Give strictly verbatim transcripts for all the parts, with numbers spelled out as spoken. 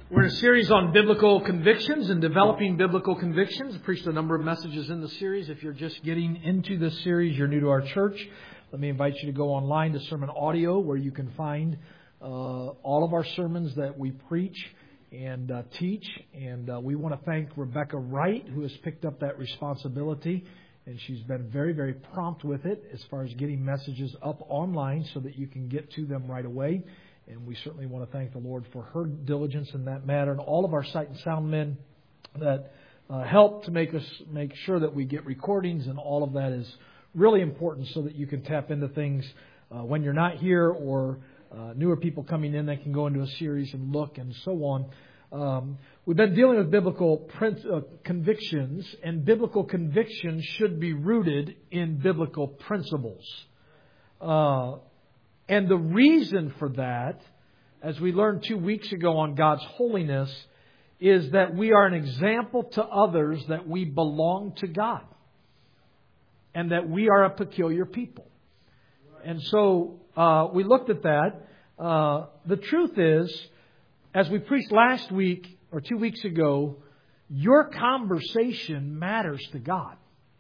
We're in a series on biblical convictions and developing biblical convictions. I preached a number of messages in the series. If you're just getting into this series, you're new to our church, let me invite you to go online to Sermon Audio, where you can find uh, all of our sermons that we preach and uh, teach. And uh, we want to thank Rebecca Wright, who has picked up that responsibility. And she's been very, very prompt with it as far as getting messages up online so that you can get to them right away. And we certainly want to thank the Lord for her diligence in that matter, and all of our sight and sound men that uh, help to make us make sure that we get recordings, and all of that is really important so that you can tap into things uh, when you're not here, or uh, newer people coming in that can go into a series and look and so on. Um, we've been dealing with biblical prin- uh, convictions, and biblical convictions should be rooted in biblical principles. Uh, And the reason for that, as we learned two weeks ago on God's holiness, is that we are an example to others that we belong to God. And that we are a peculiar people. And so uh, we looked at that. Uh, the truth is, as we preached last week or two weeks ago, your conversation matters to God.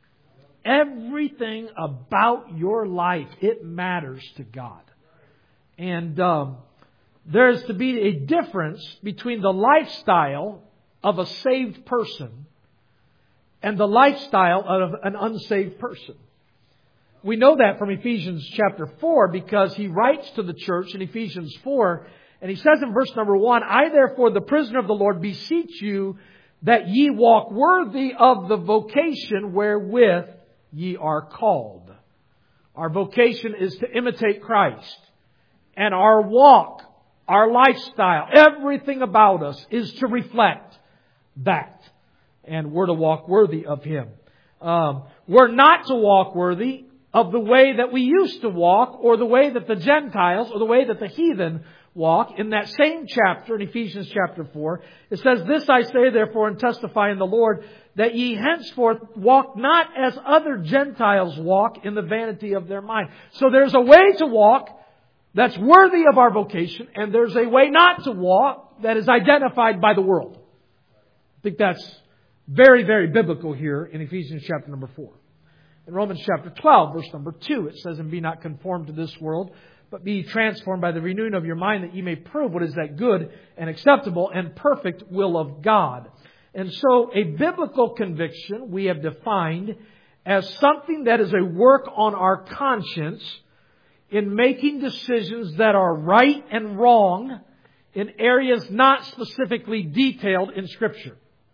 Everything about your life, it matters to God. And um, there is to be a difference between the lifestyle of a saved person and the lifestyle of an unsaved person. We know that from Ephesians chapter four, because he writes to the church in Ephesians four, and he says in verse number one, I therefore, the prisoner of the Lord, beseech you that ye walk worthy of the vocation wherewith ye are called. Our vocation is to imitate Christ. And our walk, our lifestyle, everything about us is to reflect that. And we're to walk worthy of Him. Um, we're not to walk worthy of the way that we used to walk, or the way that the Gentiles, or the way that the heathen walk. In that same chapter, in Ephesians chapter four, it says, This I say therefore, and testify in the Lord, that ye henceforth walk not as other Gentiles walk, in the vanity of their mind. So there's a way to walk that's worthy of our vocation, and there's a way not to walk that is identified by the world. I think that's very, very biblical here in Ephesians chapter number four. In Romans chapter twelve, verse number two, it says, And be not conformed to this world, but be transformed by the renewing of your mind, that ye may prove what is that good and acceptable and perfect will of God. And so a biblical conviction we have defined as something that is a work on our conscience in making decisions that are right and wrong in areas not specifically detailed in Scripture.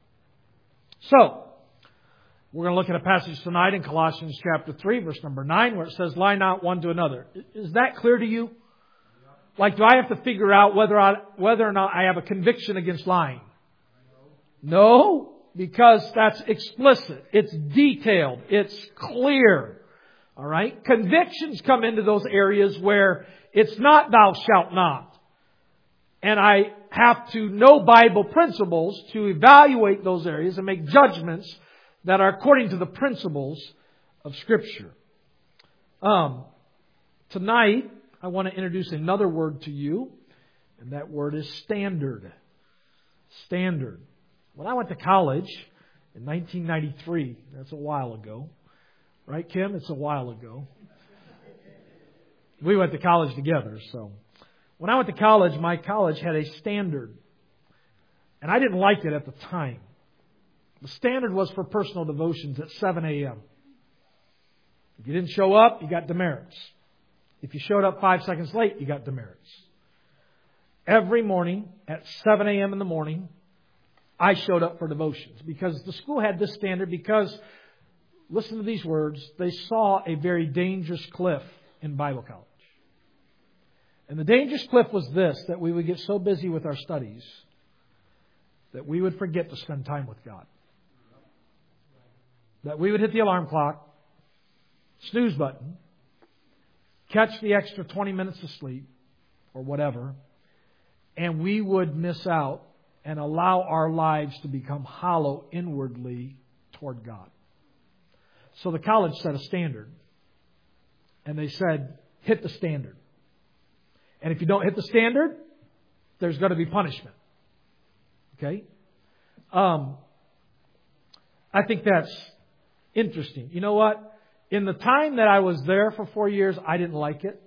So, we're going to look at a passage tonight in Colossians chapter three, verse number nine, where it says, Lie not one to another. Is that clear to you? Like, do I have to figure out whether I, whether or not I have a conviction against lying? No, because that's explicit. It's detailed. It's clear. All right. Convictions come into those areas where it's not thou shalt not. And I have to know Bible principles to evaluate those areas and make judgments that are according to the principles of Scripture. Um, tonight, I want to introduce another word to you. And that word is standard. Standard. When I went to college in nineteen ninety-three, that's a while ago. Right, Kim? It's a while ago. We went to college together. So when I went to college, my college had a standard. And I didn't like it at the time. The standard was for personal devotions at seven a.m. If you didn't show up, you got demerits. If you showed up five seconds late, you got demerits. Every morning at seven a.m. in the morning, I showed up for devotions. Because the school had this standard, because listen to these words. They saw a very dangerous cliff in Bible college. And the dangerous cliff was this, that we would get so busy with our studies that we would forget to spend time with God. That we would hit the alarm clock, snooze button, catch the extra twenty minutes of sleep or whatever, and we would miss out and allow our lives to become hollow inwardly toward God. So the college set a standard. And they said, hit the standard. And if you don't hit the standard, there's going to be punishment. Okay? Um, I think that's interesting. You know what? In the time that I was there for four years, I didn't like it.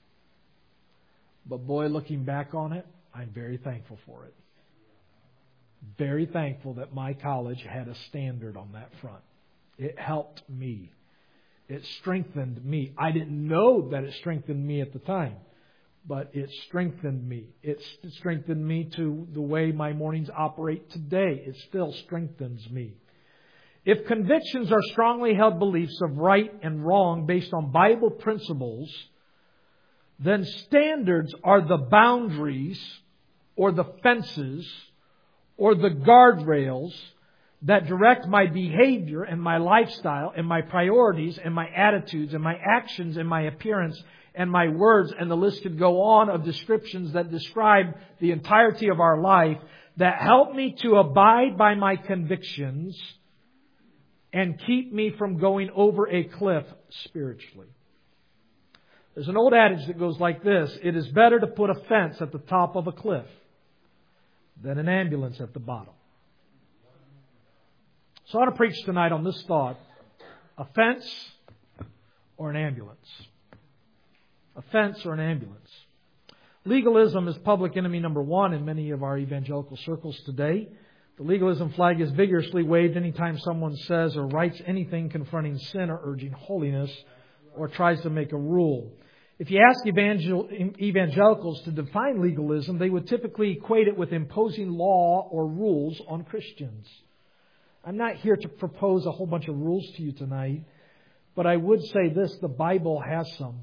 But boy, looking back on it, I'm very thankful for it. Very thankful that my college had a standard on that front. It helped me. It strengthened me. I didn't know that it strengthened me at the time, but it strengthened me. It strengthened me to the way my mornings operate today. It still strengthens me. If convictions are strongly held beliefs of right and wrong based on Bible principles, then standards are the boundaries or the fences or the guardrails that direct my behavior and my lifestyle and my priorities and my attitudes and my actions and my appearance and my words, and the list could go on of descriptions that describe the entirety of our life that help me to abide by my convictions and keep me from going over a cliff spiritually. There's an old adage that goes like this: it is better to put a fence at the top of a cliff than an ambulance at the bottom. So I want to preach tonight on this thought: a fence or an ambulance. A fence or an ambulance. Legalism is public enemy number one in many of our evangelical circles today. The legalism flag is vigorously waved anytime someone says or writes anything confronting sin or urging holiness or tries to make a rule. If you ask evangel- evangelicals to define legalism, they would typically equate it with imposing law or rules on Christians. I'm not here to propose a whole bunch of rules to you tonight, but I would say this: the Bible has some.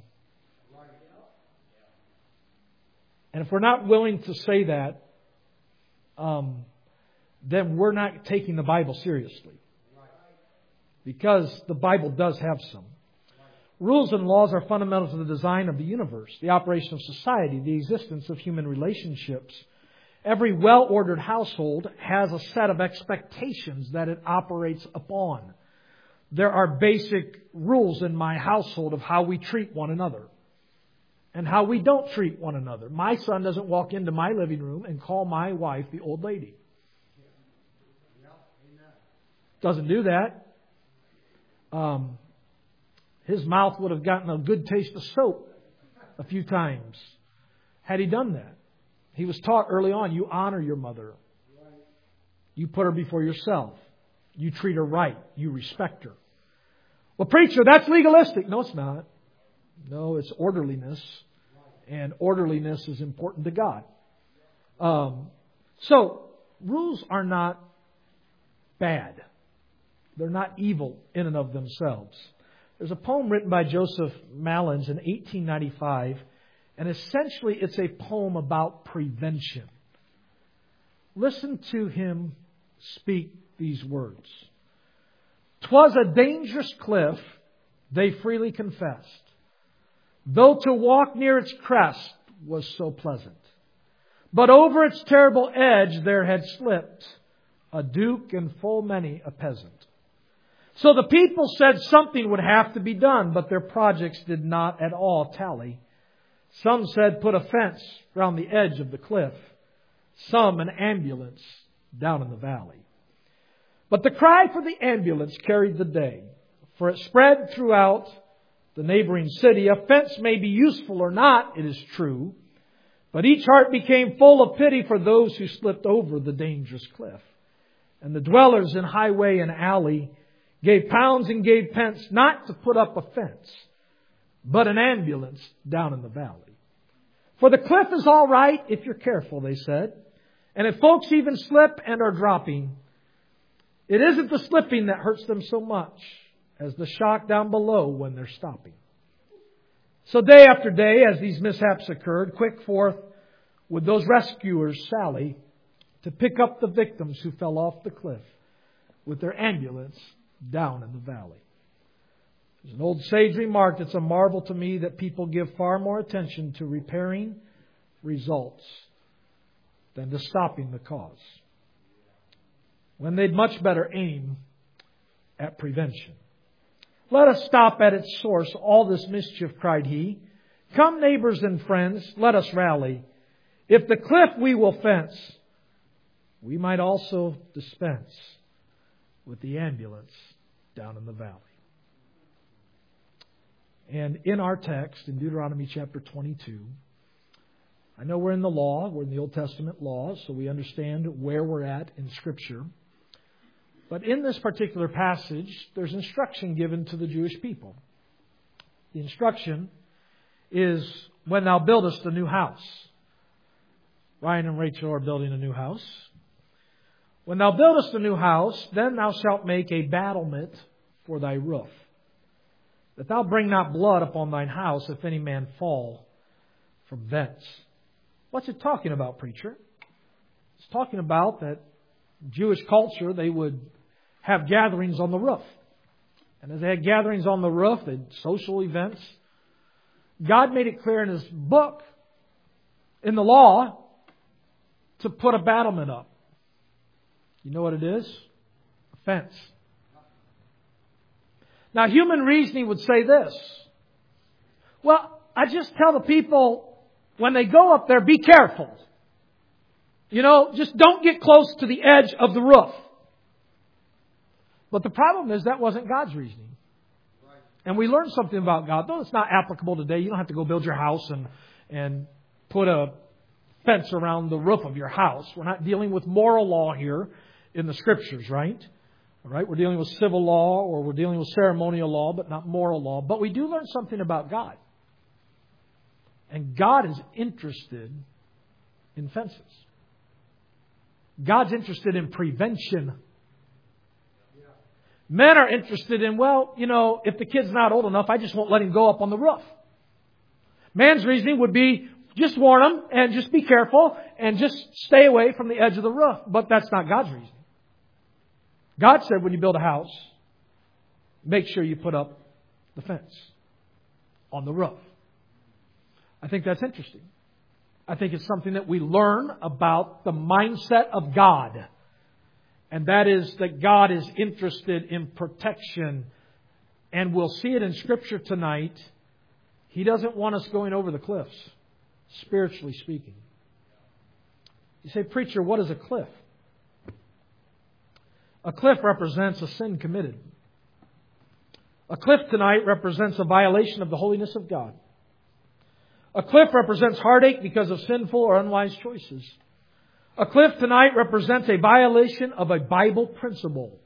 And if we're not willing to say that, um, then we're not taking the Bible seriously. Because the Bible does have some. Rules and laws are fundamental to the design of the universe, the operation of society, the existence of human relationships. Every well-ordered household has a set of expectations that it operates upon. There are basic rules in my household of how we treat one another and how we don't treat one another. My son doesn't walk into my living room and call my wife the old lady. Doesn't do that. Um, his mouth would have gotten a good taste of soap a few times had he done that. He was taught early on, you honor your mother. You put her before yourself. You treat her right. You respect her. Well, preacher, that's legalistic. No, it's not. No, it's orderliness. And orderliness is important to God. Um, so, rules are not bad. They're not evil in and of themselves. There's a poem written by Joseph Malins in eighteen ninety-five, and essentially it's a poem about prevention. Listen to him speak these words. "'Twas a dangerous cliff, they freely confessed, though to walk near its crest was so pleasant. But over its terrible edge there had slipped a duke and full many a peasant. So the people said something would have to be done, but their projects did not at all tally. Some said put a fence round the edge of the cliff, some an ambulance down in the valley. But the cry for the ambulance carried the day, for it spread throughout the neighboring city. A fence may be useful or not, it is true, but each heart became full of pity for those who slipped over the dangerous cliff. And the dwellers in highway and alley gave pounds and gave pence not to put up a fence, but an ambulance down in the valley. For the cliff is all right if you're careful, they said. And if folks even slip and are dropping, it isn't the slipping that hurts them so much as the shock down below when they're stopping. So day after day, as these mishaps occurred, quick forth would those rescuers sally to pick up the victims who fell off the cliff with their ambulance down in the valley. There's an old sage remarked, it's a marvel to me that people give far more attention to repairing results than to stopping the cause, when they'd much better aim at prevention. Let us stop at its source all this mischief, cried he. Come, neighbors and friends, let us rally. If the cliff we will fence, we might also dispense with the ambulance down in the valley. And in our text, in Deuteronomy chapter twenty-two, I know we're in the law, we're in the Old Testament law, so we understand where we're at in Scripture. But in this particular passage, there's instruction given to the Jewish people. The instruction is, when thou buildest a new house. Ryan and Rachel are building a new house. When thou buildest a new house, then thou shalt make a battlement for thy roof, that thou bring not blood upon thine house, if any man fall from thence. What's it talking about, preacher? It's talking about that Jewish culture, they would have gatherings on the roof. And as they had gatherings on the roof, they had social events. God made it clear in His book, in the law, to put a battlement up. You know what it is? A fence. Now, human reasoning would say this. Well, I just tell the people, when they go up there, be careful. You know, just don't get close to the edge of the roof. But the problem is that wasn't God's reasoning. And we learned something about God. Though it's not applicable today. You don't have to go build your house and, and put a fence around the roof of your house. We're not dealing with moral law here in the Scriptures, right? All right, we're dealing with civil law, or we're dealing with ceremonial law, but not moral law. But we do learn something about God. And God is interested in fences. God's interested in prevention. Men are interested in, well, you know, if the kid's not old enough, I just won't let him go up on the roof. Man's reasoning would be, just warn him and just be careful and just stay away from the edge of the roof. But that's not God's reasoning. God said when you build a house, make sure you put up the fence on the roof. I think that's interesting. I think it's something that we learn about the mindset of God. And that is that God is interested in protection. And we'll see it in Scripture tonight. He doesn't want us going over the cliffs, spiritually speaking. You say, preacher, what is a cliff? A cliff represents a sin committed. A cliff tonight represents a violation of the holiness of God. A cliff represents heartache because of sinful or unwise choices. A cliff tonight represents a violation of a Bible principle.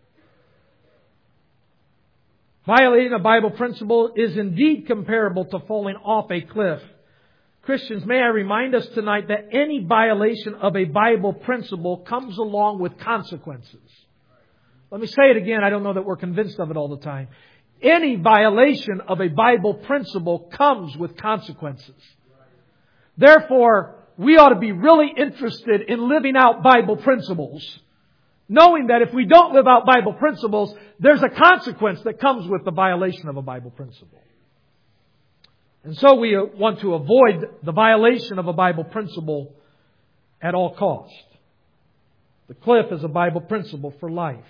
Violating a Bible principle is indeed comparable to falling off a cliff. Christians, may I remind us tonight that any violation of a Bible principle comes along with consequences. Let me say it again. I don't know that we're convinced of it all the time. Any violation of a Bible principle comes with consequences. Therefore, we ought to be really interested in living out Bible principles, knowing that if we don't live out Bible principles, there's a consequence that comes with the violation of a Bible principle. And so we want to avoid the violation of a Bible principle at all cost. The cliff is a Bible principle for life.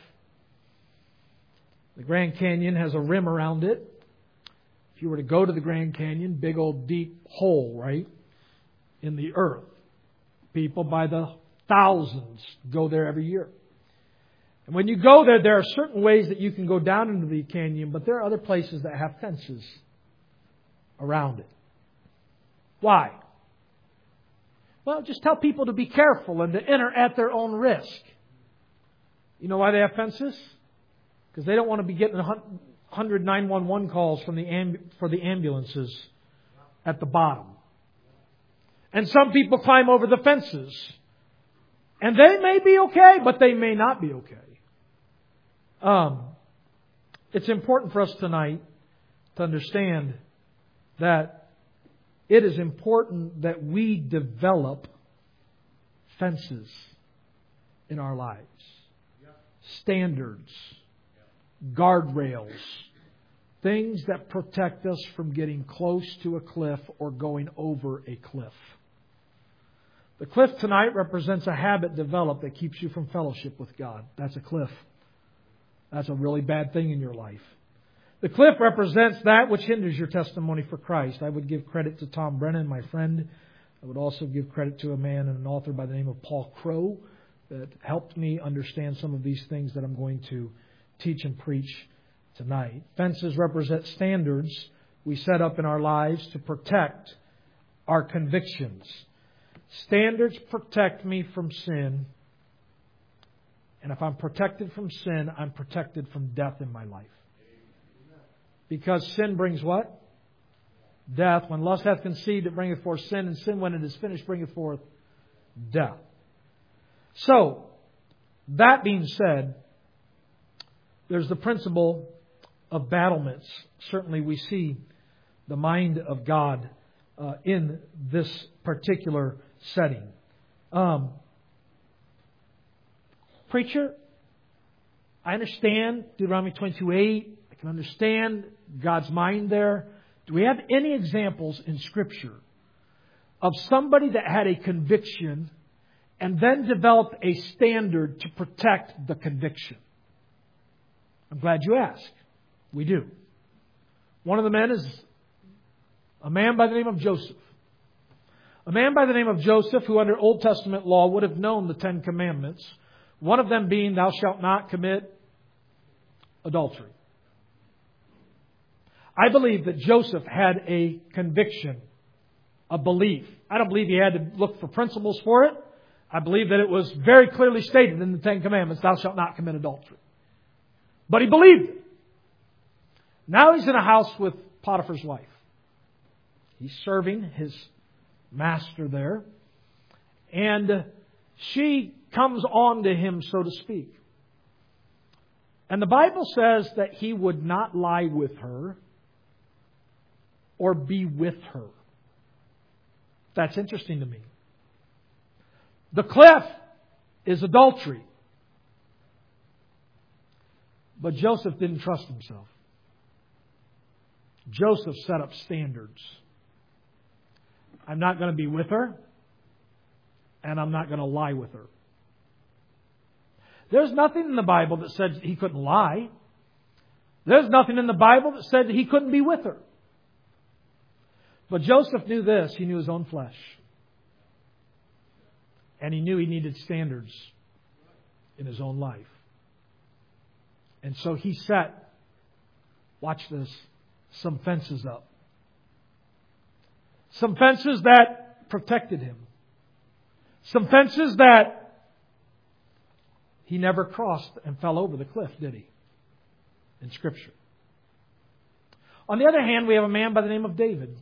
The Grand Canyon has a rim around it. If you were to go to the Grand Canyon, big old deep hole, right, in the earth. People by the thousands go there every year. And when you go there, there are certain ways that you can go down into the canyon, but there are other places that have fences around it. Why? Well, just tell people to be careful and to enter at their own risk. You know why they have fences? Because they don't want to be getting one hundred nine one one calls from the amb- for the ambulances at the bottom. And some people climb over the fences. And they may be okay, but they may not be okay. Um, it's important for us tonight to understand that it is important that we develop fences in our lives. Standards. Guardrails. Things that protect us from getting close to a cliff or going over a cliff. The cliff tonight represents a habit developed that keeps you from fellowship with God. That's a cliff. That's a really bad thing in your life. The cliff represents that which hinders your testimony for Christ. I would give credit to Tom Brennan, my friend. I would also give credit to a man and an author by the name of Paul Crow that helped me understand some of these things that I'm going to teach and preach tonight. Fences represent standards we set up in our lives to protect our convictions. Standards protect me from sin. And if I'm protected from sin, I'm protected from death in my life. Because sin brings what? Death. When lust hath conceived, it bringeth forth sin. And sin, when it is finished, bringeth forth death. So, that being said, there's the principle of battlements. Certainly we see the mind of God uh, in this particular setting. Um, preacher, I understand Deuteronomy twenty-two eight. I can understand God's mind there. Do we have any examples in Scripture of somebody that had a conviction and then developed a standard to protect the conviction? I'm glad you asked. We do. One of the men is a man by the name of Joseph. A man by the name of Joseph who under Old Testament law would have known the Ten Commandments. One of them being, thou shalt not commit adultery. I believe that Joseph had a conviction, a belief. I don't believe he had to look for principles for it. I believe that it was very clearly stated in the Ten Commandments, thou shalt not commit adultery. But he believed it. Now he's in a house with Potiphar's wife. He's serving his master there. And she comes on to him, so to speak. And the Bible says that he would not lie with her or be with her. That's interesting to me. The cliff is adultery. But Joseph didn't trust himself. Joseph set up standards. I'm not going to be with her, and I'm not going to lie with her. There's nothing in the Bible that said he couldn't lie. There's nothing in the Bible that said that he couldn't be with her. But Joseph knew this. He knew his own flesh. And he knew he needed standards in his own life. And so he set, watch this, some fences up. Some fences that protected him. Some fences that he never crossed and fell over the cliff, did he? In Scripture. On the other hand, we have a man by the name of David.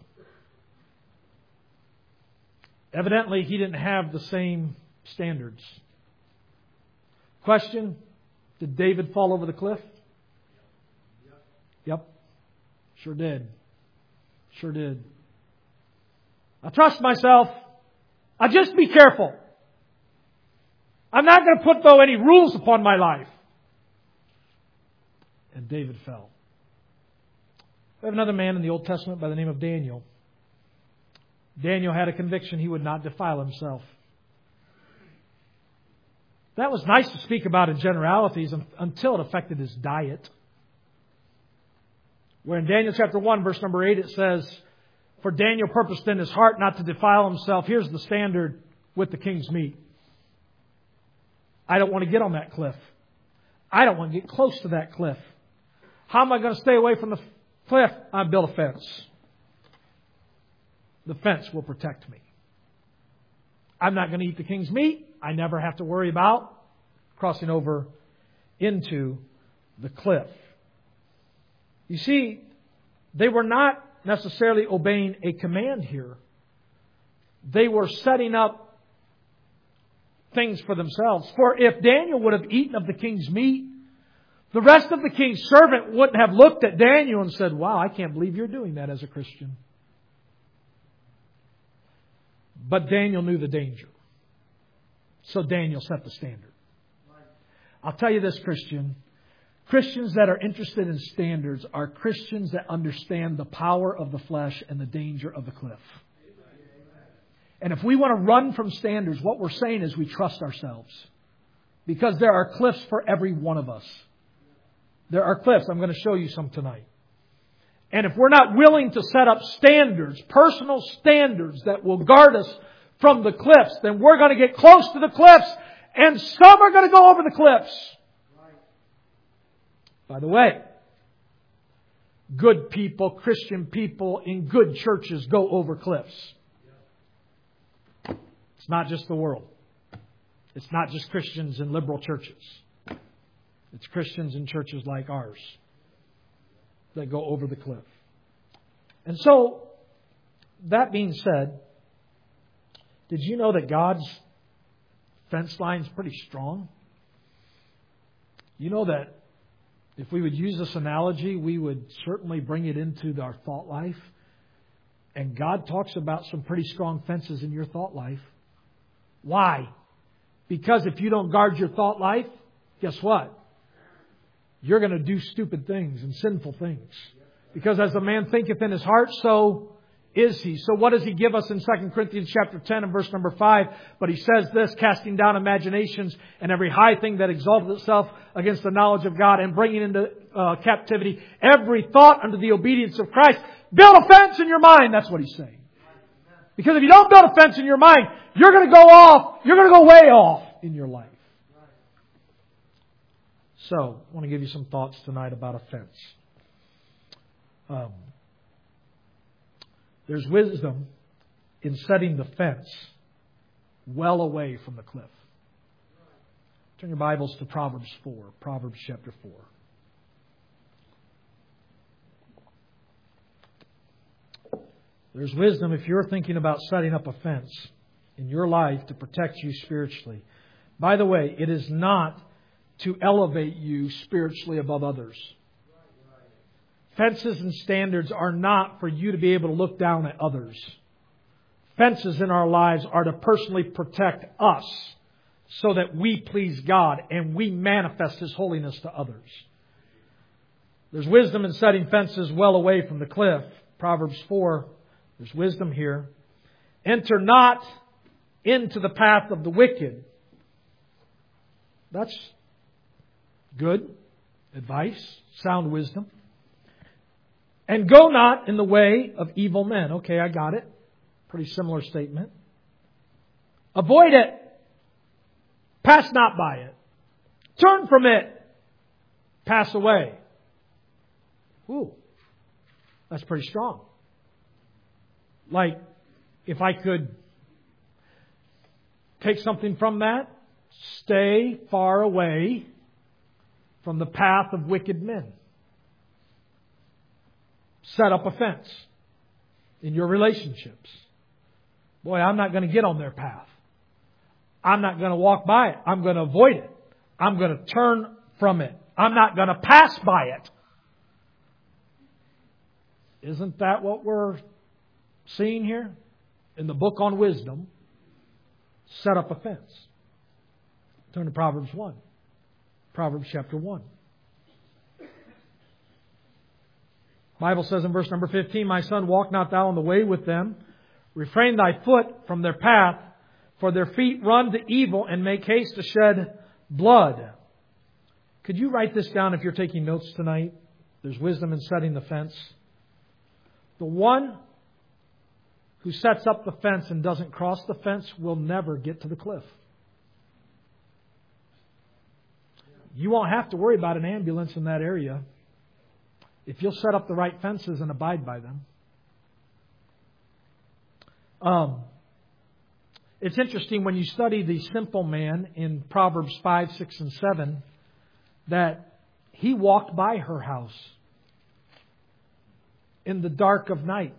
Evidently, he didn't have the same standards. Question, did David fall over the cliff? Yep. Sure did. Sure did. I trust myself. I just be careful. I'm not going to put, though, any rules upon my life. And David fell. We have another man in the Old Testament by the name of Daniel. Daniel had a conviction he would not defile himself. That was nice to speak about in generalities until it affected his diet. Where in Daniel chapter one, verse number eight, it says, for Daniel purposed in his heart not to defile himself. Here's the standard with the king's meat. I don't want to get on that cliff. I don't want to get close to that cliff. How am I going to stay away from the cliff? I build a fence. The fence will protect me. I'm not going to eat the king's meat. I never have to worry about crossing over into the cliff. You see, they were not necessarily obeying a command here. They were setting up things for themselves. For if Daniel would have eaten of the king's meat, the rest of the king's servant wouldn't have looked at Daniel and said, wow, I can't believe you're doing that as a Christian. But Daniel knew the danger. So Daniel set the standard. I'll tell you this, Christian. Christians that are interested in standards are Christians that understand the power of the flesh and the danger of the cliff. And if we want to run from standards, what we're saying is we trust ourselves. Because there are cliffs for every one of us. There are cliffs. I'm going to show you some tonight. And if we're not willing to set up standards, personal standards that will guard us from the cliffs, then we're going to get close to the cliffs And some are going to go over the cliffs. By the way, good people, Christian people in good churches go over cliffs. It's not just the world. It's not just Christians in liberal churches. It's Christians in churches like ours that go over the cliff. And so, that being said, did you know that God's fence line is pretty strong? You know that if we would use this analogy, we would certainly bring it into our thought life. And God talks about some pretty strong fences in your thought life. Why? Because if you don't guard your thought life, guess what? You're going to do stupid things and sinful things. Because as a man thinketh in his heart, so is he. So what does he give us in Second Corinthians chapter ten and verse number five? But he says this, casting down imaginations and every high thing that exalteth itself against the knowledge of God, and bringing into uh, captivity every thought unto the obedience of Christ. Build a fence in your mind. That's what he's saying. Because if you don't build a fence in your mind, you're going to go off. You're going to go way off in your life. So, I want to give you some thoughts tonight about a fence. Um, there's wisdom in setting the fence well away from the cliff. Turn your Bibles to Proverbs four. Proverbs chapter four. There's wisdom if you're thinking about setting up a fence in your life to protect you spiritually. By the way, it is not to elevate you spiritually above others. Fences and standards are not for you to be able to look down at others. Fences in our lives are to personally protect us so that we please God and we manifest His holiness to others. There's wisdom in setting fences well away from the cliff. Proverbs four, there's wisdom here. Enter not into the path of the wicked. That's good advice, sound wisdom. And go not in the way of evil men. Okay, I got it. Pretty similar statement. Avoid it. Pass not by it. Turn from it. Pass away. Ooh, that's pretty strong. Like, if I could take something from that, stay far away from the path of wicked men. Set up a fence in your relationships. Boy, I'm not going to get on their path. I'm not going to walk by it. I'm going to avoid it. I'm going to turn from it. I'm not going to pass by it. Isn't that what we're seeing here? In the book on wisdom, set up a fence. Turn to Proverbs one. Proverbs chapter one. Bible says in verse number fifteen, my son, walk not thou in the way with them. Refrain thy foot from their path, for their feet run to evil and make haste to shed blood. Could you write this down if you're taking notes tonight? There's wisdom in setting the fence. The one who sets up the fence and doesn't cross the fence will never get to the cliff. You won't have to worry about an ambulance in that area if you'll set up the right fences and abide by them. Um, it's interesting when you study the simple man in Proverbs five, six, and seven that he walked by her house in the dark of night.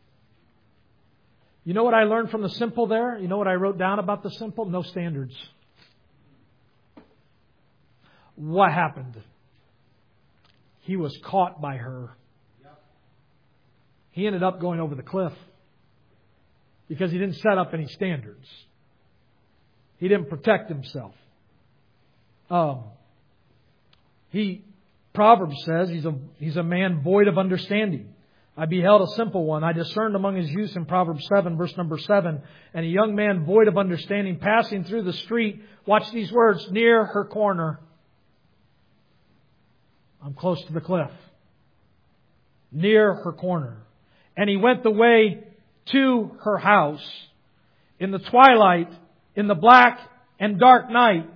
You know what I learned from the simple there? You know what I wrote down about the simple? No standards. What happened? He was caught by her. He ended up going over the cliff because he didn't set up any standards. He didn't protect himself. Um, he Proverbs says he's a he's a man void of understanding. I beheld a simple one. I discerned among his youths in Proverbs seven, verse number seven, and a young man void of understanding passing through the street. Watch these words, near her corner. I'm close to the cliff. Near her corner. And he went the way to her house in the twilight, in the black and dark night,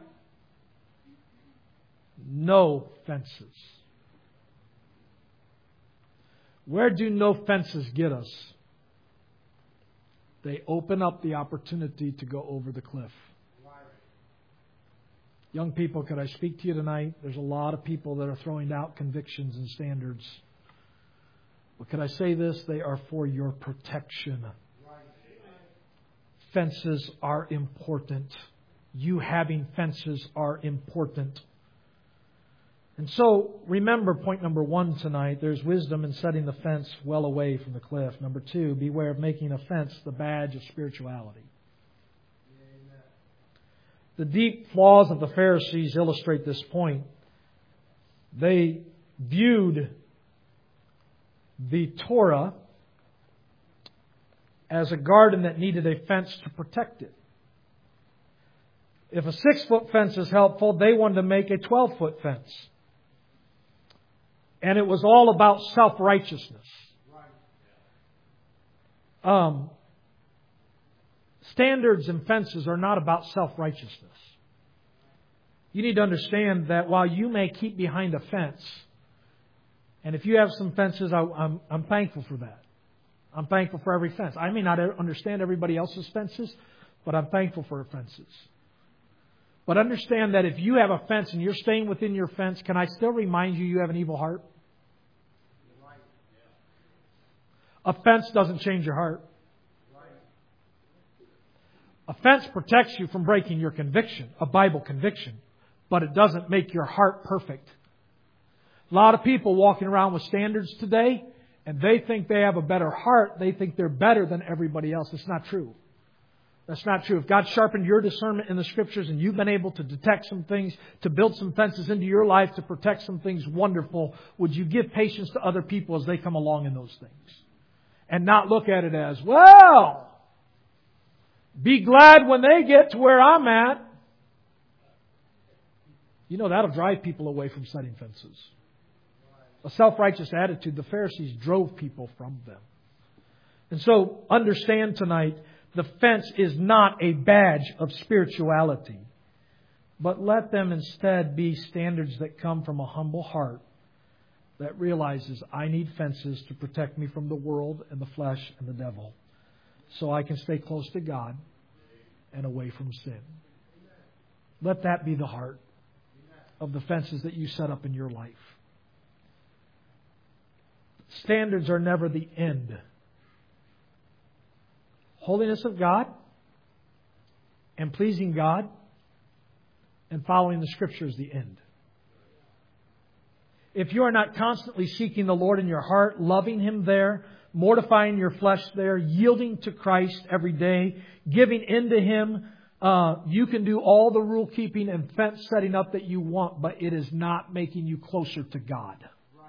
no fences. Where do no fences get us? They open up the opportunity to go over the cliff. Young people, could I speak to you tonight? There's a lot of people that are throwing out convictions and standards. But could I say this? They are for your protection. Fences are important. You having fences are important. And so, remember point number one tonight. There's wisdom in setting the fence well away from the cliff. Number two, beware of making a fence the badge of spirituality. Amen. The deep flaws of the Pharisees illustrate this point. They viewed the Torah as a garden that needed a fence to protect it. If a six-foot fence is helpful, they wanted to make a twelve-foot fence. And it was all about self-righteousness. Um, standards and fences are not about self-righteousness. You need to understand that while you may keep behind a fence, and if you have some fences, I, I'm, I'm thankful for that. I'm thankful for every fence. I may not understand everybody else's fences, but I'm thankful for fences. But understand that if you have a fence and you're staying within your fence, can I still remind you you have an evil heart? A fence doesn't change your heart. A fence protects you from breaking your conviction, a Bible conviction, but it doesn't make your heart perfect. A lot of people walking around with standards today, and they think they have a better heart. They think they're better than everybody else. It's not true. That's not true. If God sharpened your discernment in the Scriptures and you've been able to detect some things, to build some fences into your life, to protect some things wonderful, would you give patience to other people as they come along in those things? And not look at it as, well, be glad when they get to where I'm at. You know, that'll drive people away from setting fences. A self-righteous attitude, the Pharisees drove people from them. And so, understand tonight, the fence is not a badge of spirituality. But let them instead be standards that come from a humble heart that realizes I need fences to protect me from the world and the flesh and the devil, so I can stay close to God and away from sin. Let that be the heart of the fences that you set up in your life. Standards are never the end. Holiness of God and pleasing God and following the Scripture is the end. If you are not constantly seeking the Lord in your heart, loving Him there, mortifying your flesh there, yielding to Christ every day, giving in to Him, uh, you can do all the rule keeping and fence setting up that you want, but it is not making you closer to God.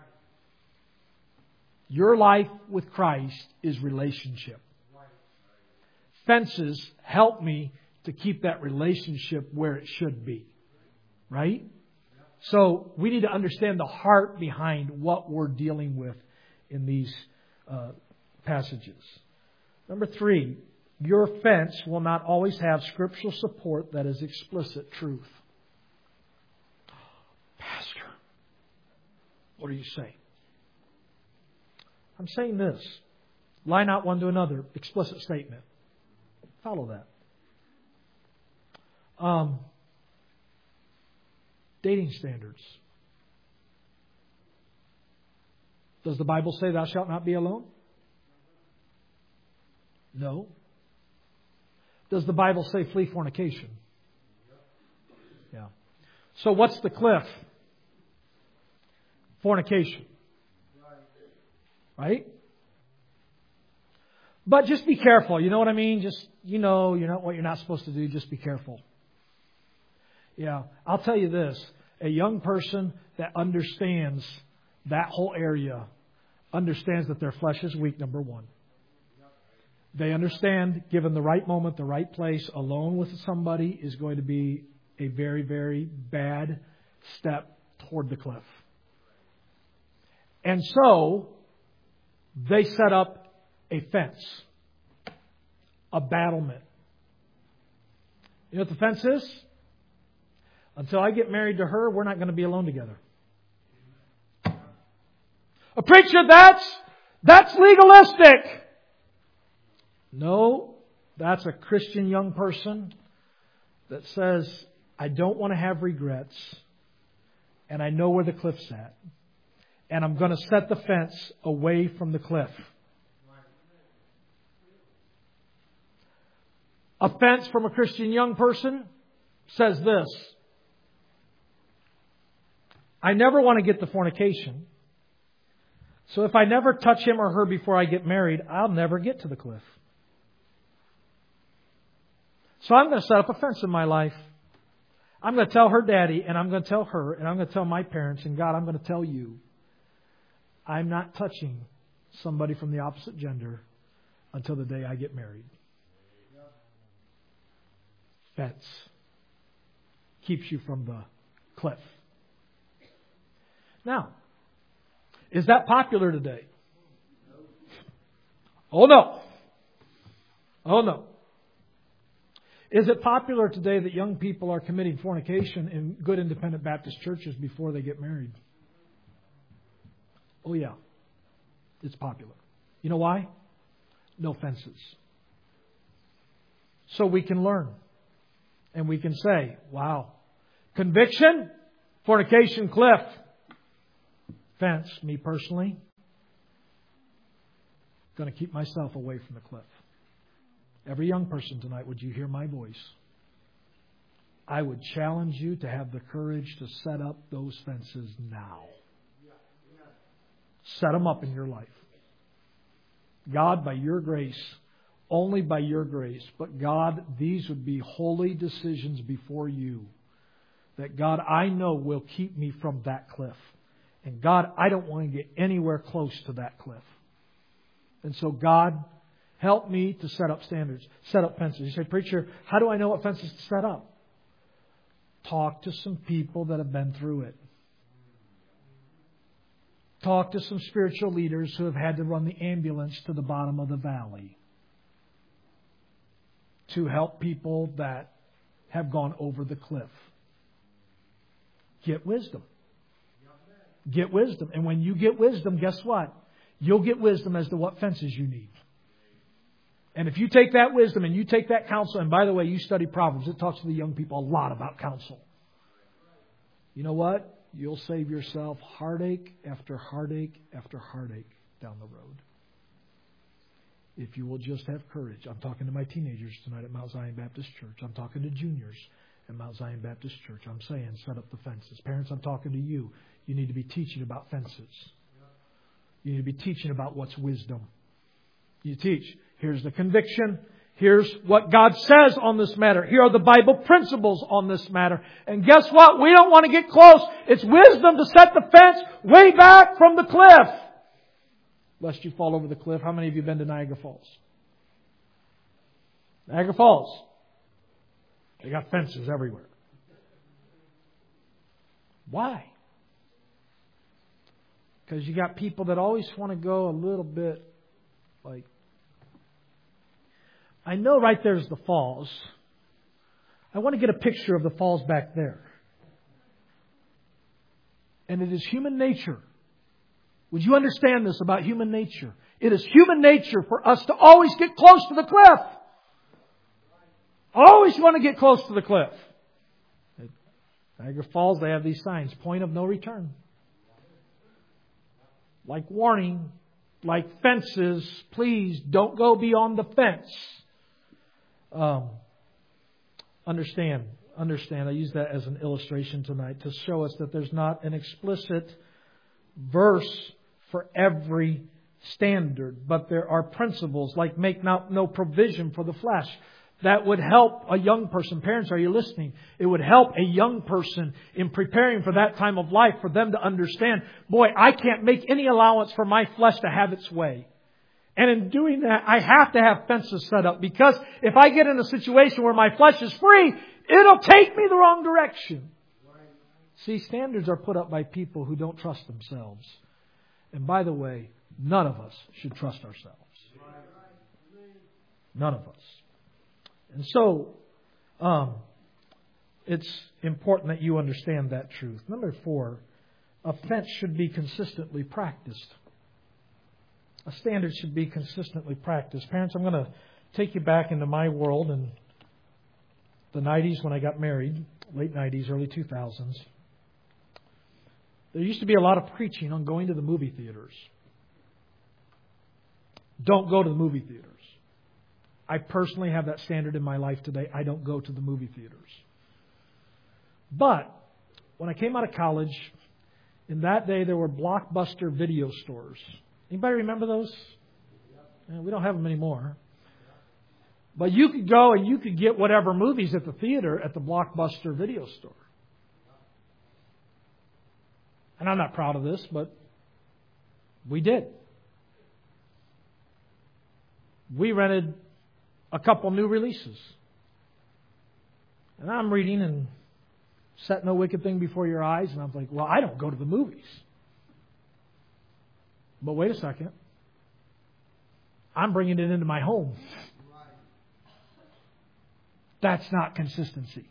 Your life with Christ is relationship. Fences help me to keep that relationship where it should be. Right? So we need to understand the heart behind what we're dealing with in these uh, passages. Number three, your fence will not always have scriptural support that is explicit truth. Pastor, what are you saying? I'm saying this. Line out one to another. Explicit statement. Follow that. Um, dating standards. Does the Bible say thou shalt not be alone? No. Does the Bible say flee fornication? Yeah. So what's the cliff? Fornication. Right? But just be careful. You know what I mean? Just, you know, you're not what you're not supposed to do. Just be careful. Yeah. I'll tell you this. A young person that understands that whole area understands that their flesh is weak, number one. They understand, given the right moment, the right place, alone with somebody is going to be a very, very bad step toward the cliff. And so, they set up a fence, a battlement. You know what the fence is? Until I get married to her, we're not going to be alone together. A preacher, that's, that's legalistic. No, that's a Christian young person that says, I don't want to have regrets, and I know where the cliff's at, and I'm going to set the fence away from the cliff. A fence from a Christian young person says this: I never want to get to fornication. So if I never touch him or her before I get married, I'll never get to the cliff. So I'm going to set up a fence in my life. I'm going to tell her daddy, and I'm going to tell her, and I'm going to tell my parents, and God, I'm going to tell you, I'm not touching somebody from the opposite gender until the day I get married. Fence keeps you from the cliff. Now, is that popular today? Oh no. Oh no. Is it popular today that young people are committing fornication in good independent Baptist churches before they get married? Oh yeah. It's popular. You know why? No fences. So we can learn. And we can say, wow, conviction, fornication, cliff. Fence, me personally, going to keep myself away from the cliff. Every young person tonight, would you hear my voice? I would challenge you to have the courage to set up those fences now. Set them up in your life. God, by your grace, only by your grace, but God, these would be holy decisions before you that, God, I know will keep me from that cliff. And God, I don't want to get anywhere close to that cliff. And so, God, help me to set up standards, set up fences. You say, preacher, how do I know what fences to set up? Talk to some people that have been through it. Talk to some spiritual leaders who have had to run the ambulance to the bottom of the valley to help people that have gone over the cliff. Get wisdom. Get wisdom. And when you get wisdom, guess what? You'll get wisdom as to what fences you need. And if you take that wisdom and you take that counsel, and by the way, you study Proverbs, it talks to the young people a lot about counsel. You know what? You'll save yourself heartache after heartache after heartache down the road. If you will just have courage. I'm talking to my teenagers tonight at Mount Zion Baptist Church. I'm talking to juniors at Mount Zion Baptist Church. I'm saying, set up the fences. Parents, I'm talking to you. You need to be teaching about fences. You need to be teaching about what's wisdom. You teach. Here's the conviction. Here's what God says on this matter. Here are the Bible principles on this matter. And guess what? We don't want to get close. It's wisdom to set the fence way back from the cliff. Lest you fall over the cliff. How many of you have been to Niagara Falls? Niagara Falls. They got fences everywhere. Why? Because you got people that always want to go a little bit like, I know right there's the falls. I want to get a picture of the falls back there. And it is human nature. Would you understand this about human nature? It is human nature for us to always get close to the cliff. Always want to get close to the cliff. At Niagara Falls, they have these signs. Point of no return. Like warning, like fences, please don't go beyond the fence. Um, understand, understand. I use that as an illustration tonight to show us that there's not an explicit verse for every standard, but there are principles like make not, no provision for the flesh. That would help a young person. Parents, are you listening? It would help a young person in preparing for that time of life for them to understand, boy, I can't make any allowance for my flesh to have its way. And in doing that, I have to have fences set up, because if I get in a situation where my flesh is free, it'll take me the wrong direction. See, standards are put up by people who don't trust themselves. And by the way, none of us should trust ourselves. None of us. And so, um, it's important that you understand that truth. Number four, offense should be consistently practiced. A standard should be consistently practiced. Parents, I'm going to take you back into my world in the nineties when I got married, late nineties, early two thousands. There used to be a lot of preaching on going to the movie theaters. Don't go to the movie theaters. I personally have that standard in my life today. I don't go to the movie theaters. But when I came out of college, in that day there were Blockbuster video stores. Anybody remember those? We don't have them anymore. But you could go and you could get whatever movies at the theater at the Blockbuster video store. And I'm not proud of this, but we did. We rented a couple new releases. And I'm reading and set no wicked thing before your eyes. And I'm like, well, I don't go to the movies. But wait a second. I'm bringing it into my home. That's not consistency.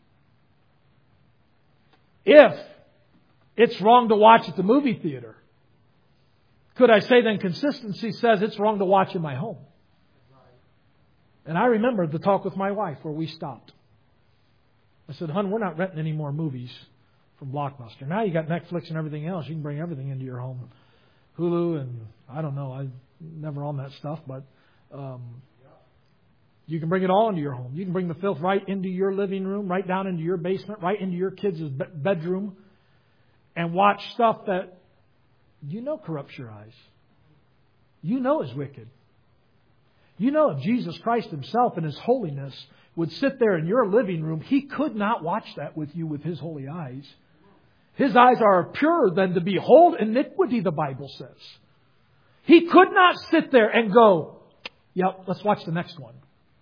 If it's wrong to watch at the movie theater, could I say then consistency says it's wrong to watch in my home? And I remember the talk with my wife where we stopped. I said, hon, we're not renting any more movies from Blockbuster. Now you got Netflix and everything else. You can bring everything into your home. Hulu and I don't know. I'm never on that stuff, but um, you can bring it all into your home. You can bring the filth right into your living room, right down into your basement, right into your kids' bedroom, and watch stuff that you know corrupts your eyes. You know is wicked. You know if Jesus Christ Himself in His holiness would sit there in your living room, He could not watch that with you with His holy eyes. His eyes are purer than to behold iniquity, the Bible says. He could not sit there and go, yep, let's watch the next one.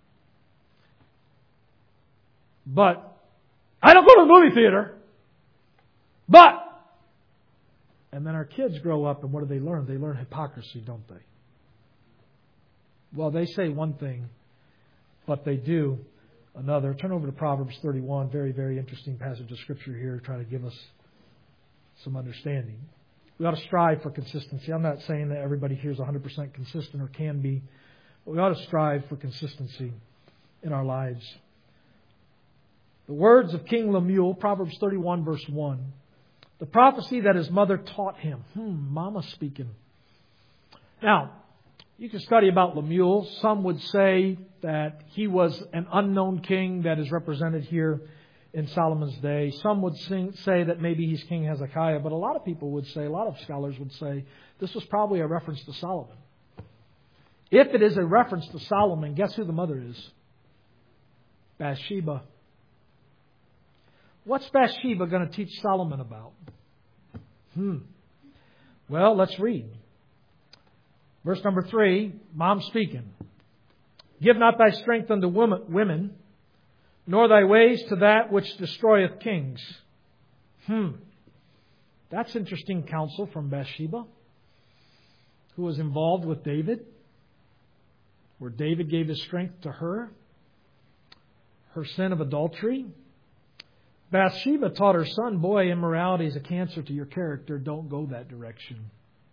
But I don't go to the movie theater. But, and then our kids grow up and what do they learn? They learn hypocrisy, don't they? Well, they say one thing, but they do another. Turn over to Proverbs thirty-one. Very, very interesting passage of Scripture here, trying to give us some understanding. We ought to strive for consistency. I'm not saying that everybody here is one hundred percent consistent or can be, but we ought to strive for consistency in our lives. The words of King Lemuel, Proverbs thirty-one, verse one. The prophecy that his mother taught him. Hmm, Mama speaking. Now, you can study about Lemuel. Some would say that he was an unknown king that is represented here in Solomon's day. Some would sing, say that maybe he's King Hezekiah. But a lot of people would say, a lot of scholars would say, this was probably a reference to Solomon. If it is a reference to Solomon, guess who the mother is? Bathsheba. What's Bathsheba going to teach Solomon about? Hmm. Well, let's read. Verse number three, Mom speaking. Give not thy strength unto women, nor thy ways to that which destroyeth kings. Hmm. That's interesting counsel from Bathsheba, who was involved with David, where David gave his strength to her. Her sin of adultery. Bathsheba taught her son, boy, immorality is a cancer to your character. Don't go that direction.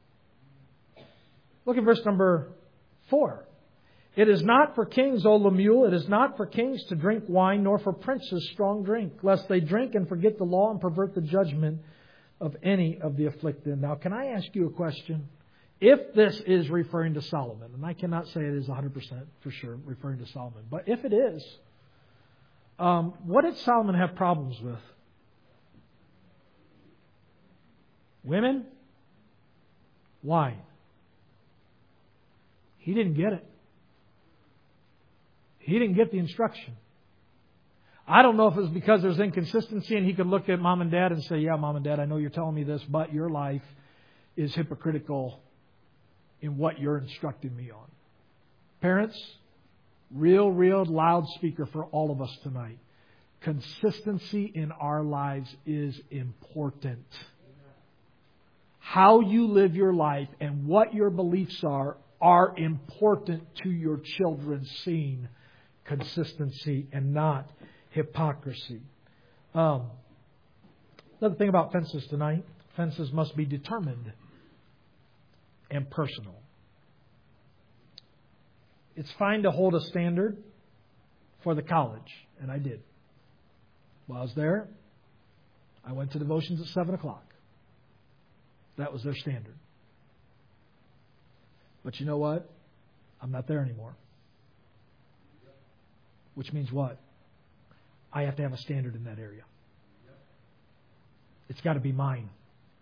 Look at verse number four. It is not for kings, O Lemuel, it is not for kings to drink wine, nor for princes strong drink, lest they drink and forget the law and pervert the judgment of any of the afflicted. Now, can I ask you a question? If this is referring to Solomon, and I cannot say it is one hundred percent for sure referring to Solomon, but if it is, um, what did Solomon have problems with? Women? Why? He didn't get it. He didn't get the instruction. I don't know if it was because there's inconsistency and he could look at mom and dad and say, yeah, mom and dad, I know you're telling me this, but your life is hypocritical in what you're instructing me on. Parents, real, real loudspeaker for all of us tonight. Consistency in our lives is important. How you live your life and what your beliefs are are important to your children seeing consistency and not hypocrisy. Um, another thing about fences tonight, fences must be determined and personal. It's fine to hold a standard for the college, and I did. While I was there, I went to devotions at seven o'clock. That was their standard. But you know what? I'm not there anymore. Which means what? I have to have a standard in that area. It's got to be mine.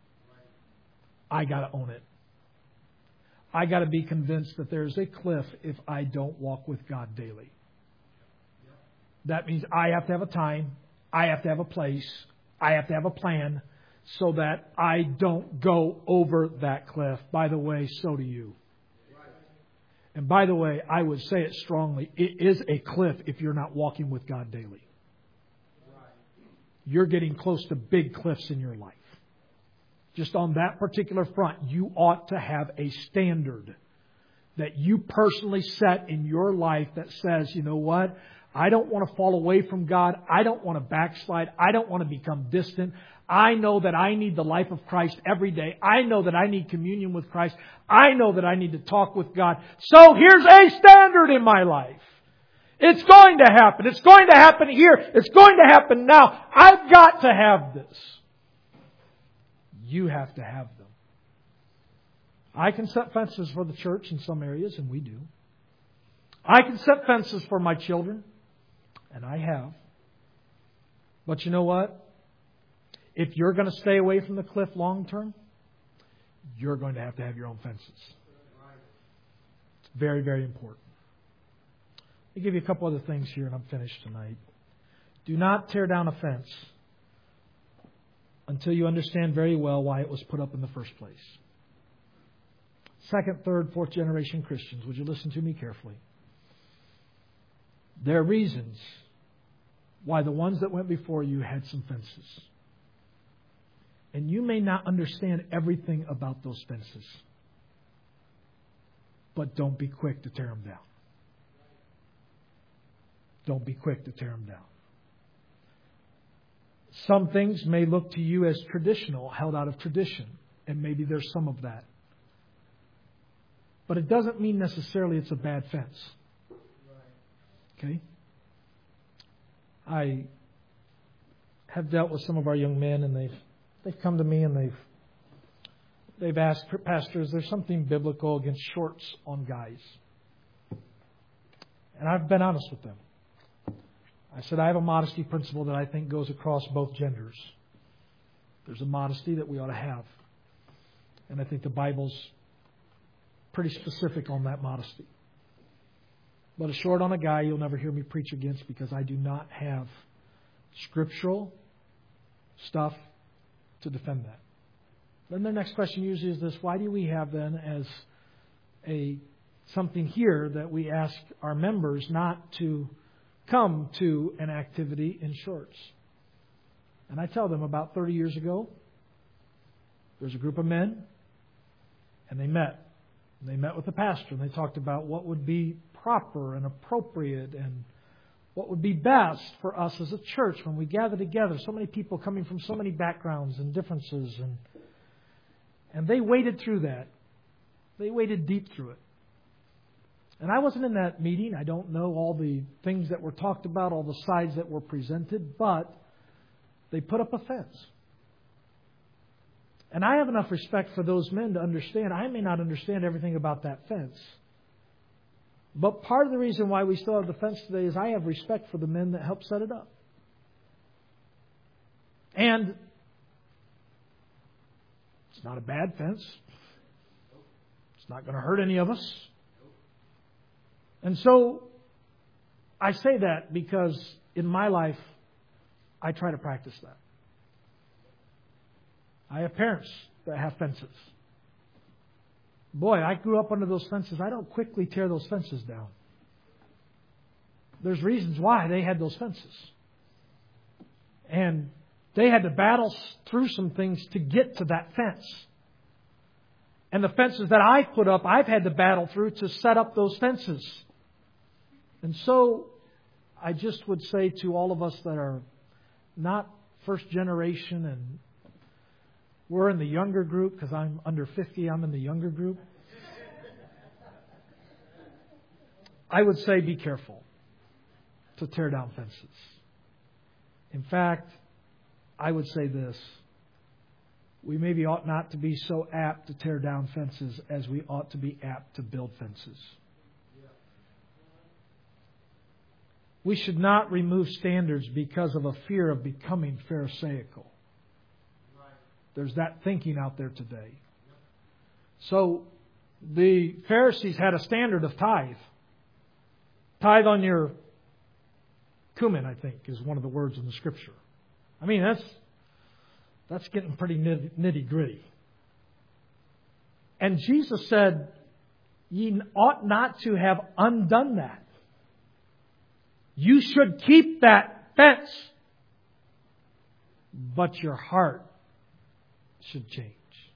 I got to own it. I got to be convinced that there's a cliff if I don't walk with God daily. That means I have to have a time, I have to have a place, I have to have a plan so that I don't go over that cliff. By the way, so do you. And by the way, I would say it strongly, it is a cliff if you're not walking with God daily. You're getting close to big cliffs in your life. Just on that particular front, you ought to have a standard that you personally set in your life that says, you know what? I don't want to fall away from God. I don't want to backslide. I don't want to become distant. I know that I need the life of Christ every day. I know that I need communion with Christ. I know that I need to talk with God. So here's a standard in my life. It's going to happen. It's going to happen here. It's going to happen now. I've got to have this. You have to have them. I can set fences for the church in some areas, and we do. I can set fences for my children, and I have. But you know what? If you're going to stay away from the cliff long term, you're going to have to have your own fences. It's very, very important. Let me give you a couple other things here, and I'm finished tonight. Do not tear down a fence until you understand very well why it was put up in the first place. Second, third, fourth generation Christians, would you listen to me carefully? There are reasons why the ones that went before you had some fences. And you may not understand everything about those fences. But don't be quick to tear them down. Don't be quick to tear them down. Some things may look to you as traditional, held out of tradition. And maybe there's some of that. But it doesn't mean necessarily it's a bad fence. Okay? I have dealt with some of our young men, and they've they've come to me and they've they've asked, Pastor, is there something biblical against shorts on guys? And I've been honest with them. I said, I have a modesty principle that I think goes across both genders. There's a modesty that we ought to have. And I think the Bible's pretty specific on that modesty. But a short on a guy, you'll never hear me preach against, because I do not have scriptural stuff to defend that. Then the next question usually is this: why do we have then as a something here that we ask our members not to come to an activity in shorts? And I tell them, about thirty years ago, there's a group of men, and they met. And they met with the pastor, and they talked about what would be proper and appropriate and what would be best for us as a church when we gather together. So many people coming from so many backgrounds and differences. And, and they waded through that. They waded deep through it. And I wasn't in that meeting. I don't know all the things that were talked about, all the sides that were presented, but they put up a fence. And I have enough respect for those men to understand I may not understand everything about that fence. But part of the reason why we still have the fence today is I have respect for the men that helped set it up. And it's not a bad fence. It's not going to hurt any of us. And so I say that because in my life, I try to practice that. I have parents that have fences. Boy, I grew up under those fences. I don't quickly tear those fences down. There's reasons why they had those fences. And they had to battle through some things to get to that fence. And the fences that I've put up, I've had to battle through to set up those fences. And so I just would say to all of us that are not first generation and we're in the younger group because I'm under fifty, I'm in the younger group. I would say be careful to tear down fences. In fact, I would say this. We maybe ought not to be so apt to tear down fences as we ought to be apt to build fences. We should not remove standards because of a fear of becoming Pharisaical. There's that thinking out there today. So the Pharisees had a standard of tithe. Tithe on your cumin, I think, is one of the words in the Scripture. I mean, that's that's getting pretty nitty gritty. And Jesus said, ye ought not to have undone that. You should keep that fence. But your heart should change.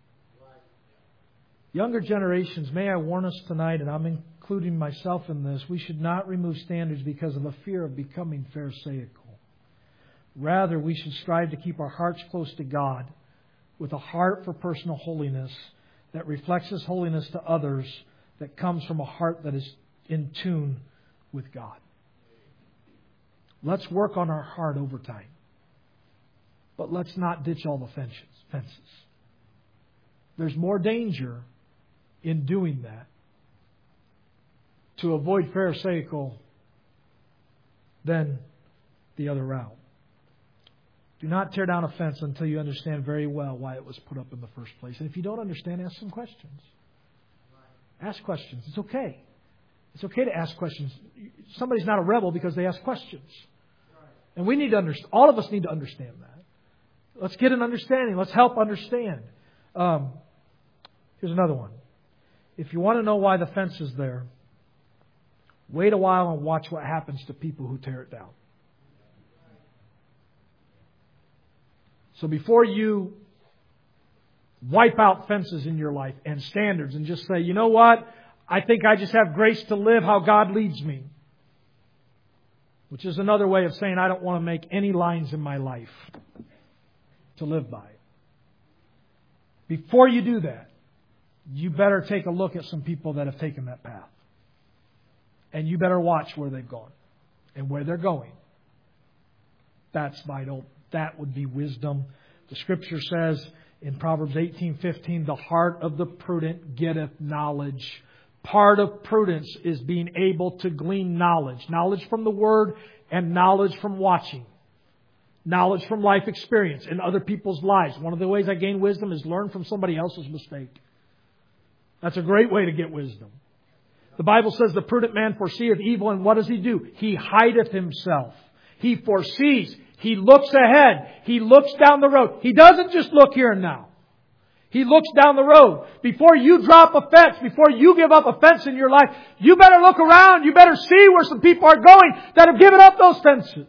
Younger generations, may I warn us tonight, and I'm including myself in this, we should not remove standards because of a fear of becoming Pharisaical. Rather, we should strive to keep our hearts close to God with a heart for personal holiness that reflects His holiness to others, that comes from a heart that is in tune with God. Let's work on our heart over time. But let's not ditch all the fences. There's more danger in doing that to avoid Pharisaical than the other route. Do not tear down a fence until you understand very well why it was put up in the first place. And if you don't understand, ask some questions. Ask questions. It's okay. It's okay to ask questions. Somebody's not a rebel because they ask questions. And we need to understand. All of us need to understand that. Let's get an understanding. Let's help understand. Um, here's another one. If you want to know why the fence is there, wait a while and watch what happens to people who tear it down. So before you wipe out fences in your life and standards and just say, you know what? I think I just have grace to live how God leads me. Which is another way of saying I don't want to make any lines in my life to live by. Before you do that, you better take a look at some people that have taken that path. And you better watch where they've gone and where they're going. That's vital. That would be wisdom. The Scripture says in Proverbs eighteen fifteen, the heart of the prudent getteth knowledge. Part of prudence is being able to glean knowledge. Knowledge from the Word and knowledge from watching. Knowledge from life experience in other people's lives. One of the ways I gain wisdom is learn from somebody else's mistake. That's a great way to get wisdom. The Bible says the prudent man foreseeth evil, and what does he do? He hideth himself. He foresees. He looks ahead. He looks down the road. He doesn't just look here and now. He looks down the road. Before you drop a fence, before you give up a fence in your life, you better look around. You better see where some people are going that have given up those fences.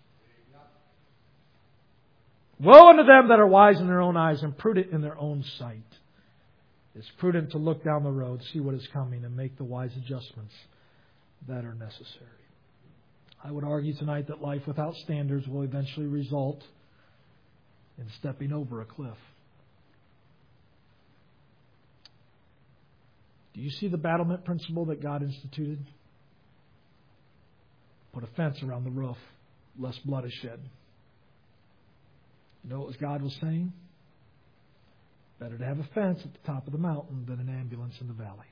Woe unto them that are wise in their own eyes and prudent in their own sight. It's prudent to look down the road, see what is coming, and make the wise adjustments that are necessary. I would argue tonight that life without standards will eventually result in stepping over a cliff. Do you see the battlement principle that God instituted? Put a fence around the roof, lest blood is shed. You know what God was saying? Better to have a fence at the top of the mountain than an ambulance in the valley.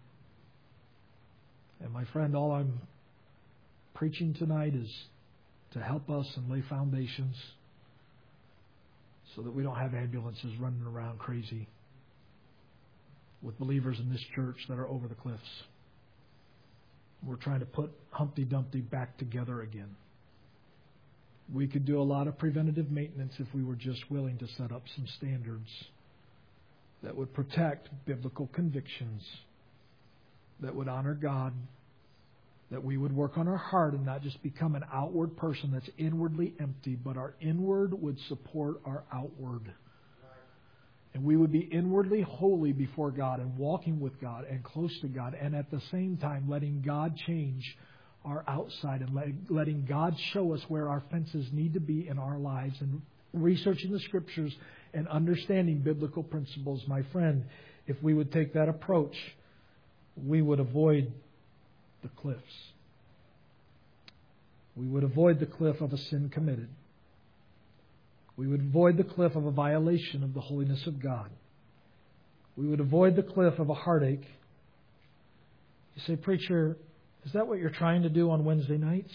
And my friend, all I'm preaching tonight is to help us and lay foundations so that we don't have ambulances running around crazy with believers in this church that are over the cliffs. We're trying to put Humpty Dumpty back together again. We could do a lot of preventative maintenance if we were just willing to set up some standards that would protect biblical convictions, that would honor God, that we would work on our heart and not just become an outward person that's inwardly empty, but our inward would support our outward. And we would be inwardly holy before God and walking with God and close to God, and at the same time letting God change our outside and letting God show us where our fences need to be in our lives and researching the Scriptures and understanding biblical principles, my friend, if we would take that approach, we would avoid the cliffs. We would avoid the cliff of a sin committed. We would avoid the cliff of a violation of the holiness of God. We would avoid the cliff of a heartache. You say, preacher, is that what you're trying to do on Wednesday nights?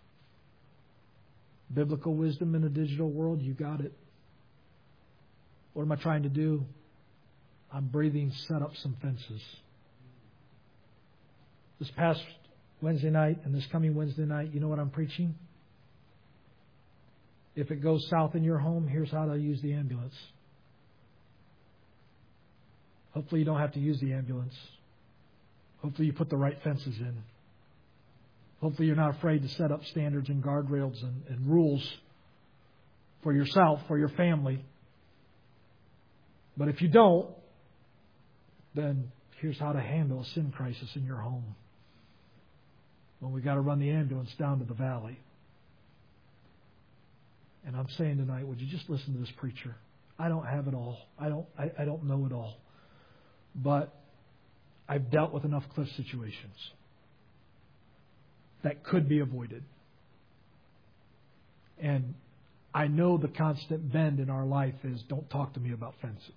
Biblical wisdom in a digital world? You got it. What am I trying to do? I'm breathing, set up some fences. This past Wednesday night and this coming Wednesday night, you know what I'm preaching? If it goes south in your home, here's how to use the ambulance. Hopefully you don't have to use the ambulance. Hopefully you put the right fences in. Hopefully you're not afraid to set up standards and guardrails and, and rules for yourself, for your family. But if you don't, then here's how to handle a sin crisis in your home. When we got to run the ambulance down to the valley. And I'm saying tonight, would you just listen to this preacher? I don't have it all. I don't I, I don't know it all. But I've dealt with enough cliff situations that could be avoided. And I know the constant bend in our life is, don't talk to me about fences.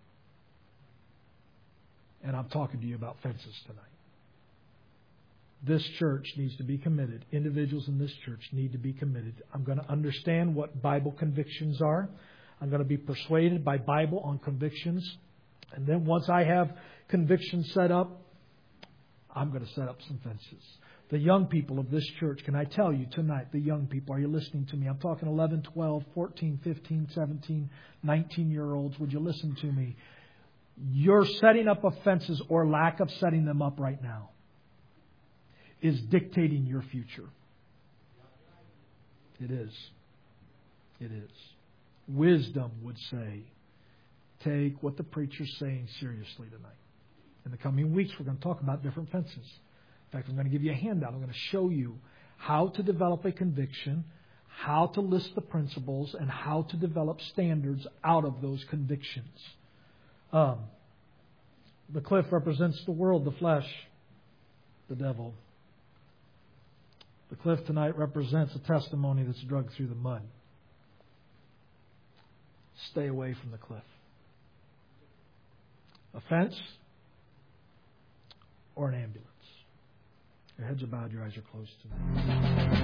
And I'm talking to you about fences tonight. This church needs to be committed. Individuals in this church need to be committed. I'm going to understand what Bible convictions are. I'm going to be persuaded by Bible on convictions. And then once I have convictions set up, I'm going to set up some fences. The young people of this church, can I tell you tonight, the young people, are you listening to me? I'm talking eleven, twelve, fourteen, fifteen, seventeen, nineteen-year-olds. Would you listen to me? Your setting up of fences or lack of setting them up right now is dictating your future. It is. It is. Wisdom would say, take what the preacher's saying seriously tonight. In the coming weeks, we're going to talk about different fences. In fact, I'm going to give you a handout. I'm going to show you how to develop a conviction, how to list the principles, and how to develop standards out of those convictions. Um, the cliff represents the world, the flesh, the devil. The cliff tonight represents a testimony that's dragged through the mud. Stay away from the cliff. A fence or an ambulance. Your heads are bowed, your eyes are closed tonight.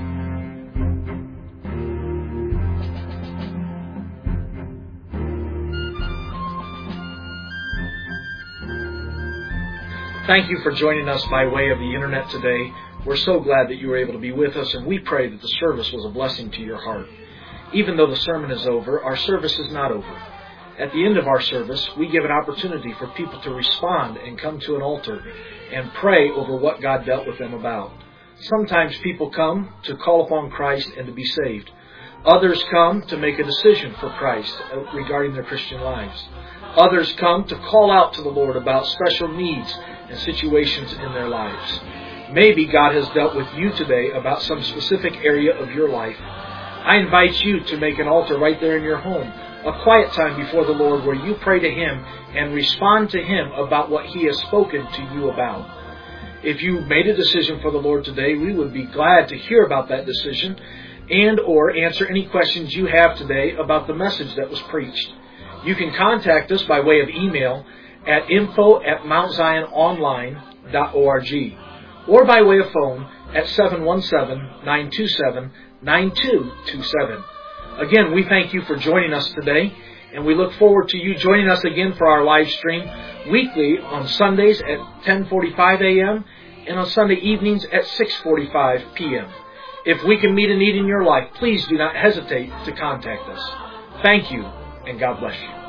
Thank you for joining us by way of the internet today. We're so glad that you were able to be with us, and we pray that the service was a blessing to your heart. Even though the sermon is over, our service is not over. At the end of our service, we give an opportunity for people to respond and come to an altar and pray over what God dealt with them about. Sometimes people come to call upon Christ and to be saved. Others come to make a decision for Christ regarding their Christian lives. Others come to call out to the Lord about special needs and situations in their lives. Maybe God has dealt with you today about some specific area of your life. I invite you to make an altar right there in your home, a quiet time before the Lord where you pray to Him and respond to Him about what He has spoken to you about. If you made a decision for the Lord today, we would be glad to hear about that decision and or answer any questions you have today about the message that was preached. You can contact us by way of email at info at mount zion online dot org or by way of phone at seven one seven, nine two seven, nine two two seven. Again, we thank you for joining us today, and we look forward to you joining us again for our live stream weekly on Sundays at ten forty-five a.m. and on Sunday evenings at six forty-five p.m. If we can meet a need in your life, please do not hesitate to contact us. Thank you, and God bless you.